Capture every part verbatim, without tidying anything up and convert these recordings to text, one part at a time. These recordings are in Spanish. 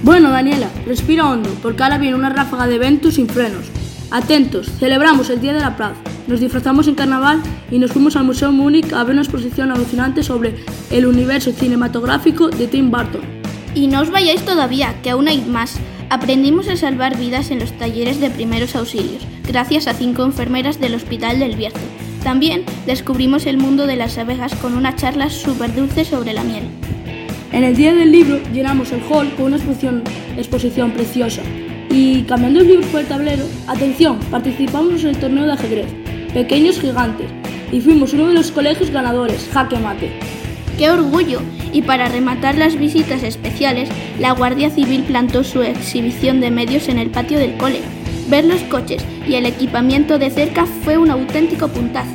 Bueno, Daniela, respira hondo, porque ahora viene una ráfaga de eventos sin frenos. Atentos, celebramos el Día de la Paz, nos disfrazamos en carnaval y nos fuimos al Museo Múnich a ver una exposición alucinante sobre el universo cinematográfico de Tim Burton. Y no os vayáis todavía, que aún hay más. Aprendimos a salvar vidas en los talleres de primeros auxilios, gracias a cinco enfermeras del Hospital del Bierzo. También descubrimos el mundo de las abejas con una charla súper dulce sobre la miel. En el Día del Libro llenamos el hall con una exposición, exposición preciosa. Y cambiando los libros por el tablero, atención, participamos en el torneo de ajedrez, Pequeños Gigantes, y fuimos uno de los colegios ganadores, Jaque Mate. ¡Qué orgullo! Y para rematar las visitas especiales, la Guardia Civil plantó su exhibición de medios en el patio del cole. Ver los coches y el equipamiento de cerca fue un auténtico puntazo.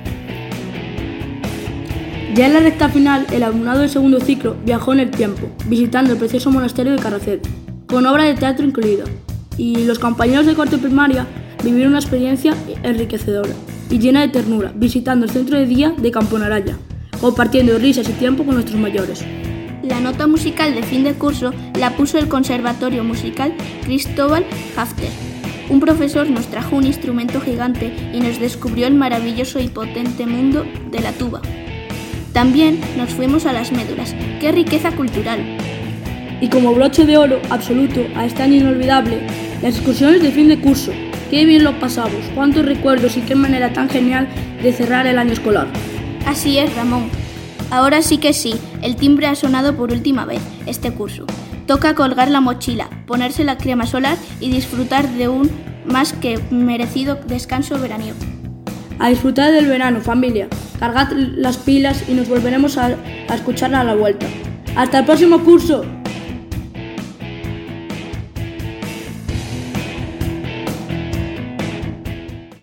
Ya en la recta final, el alumnado del segundo ciclo viajó en el tiempo, visitando el precioso monasterio de Carracet, con obra de teatro incluida, y los compañeros de cuarto de primaria vivieron una experiencia enriquecedora y llena de ternura, visitando el centro de día de Camponaraya, compartiendo risas y tiempo con nuestros mayores. La nota musical de fin de curso la puso el Conservatorio Musical Cristóbal Hafter. Un profesor nos trajo un instrumento gigante y nos descubrió el maravilloso y potente mundo de la tuba. También nos fuimos a las médulas. ¡Qué riqueza cultural! Y como broche de oro absoluto a este año inolvidable, las excursiones de fin de curso. ¡Qué bien lo pasamos! ¡Cuántos recuerdos y qué manera tan genial de cerrar el año escolar! Así es, Ramón. Ahora sí que sí, el timbre ha sonado por última vez este curso. Toca colgar la mochila, ponerse la crema solar y disfrutar de un más que merecido descanso veraniego. A disfrutar del verano, familia. Cargad las pilas y nos volveremos a, a escuchar a la vuelta. ¡Hasta el próximo curso!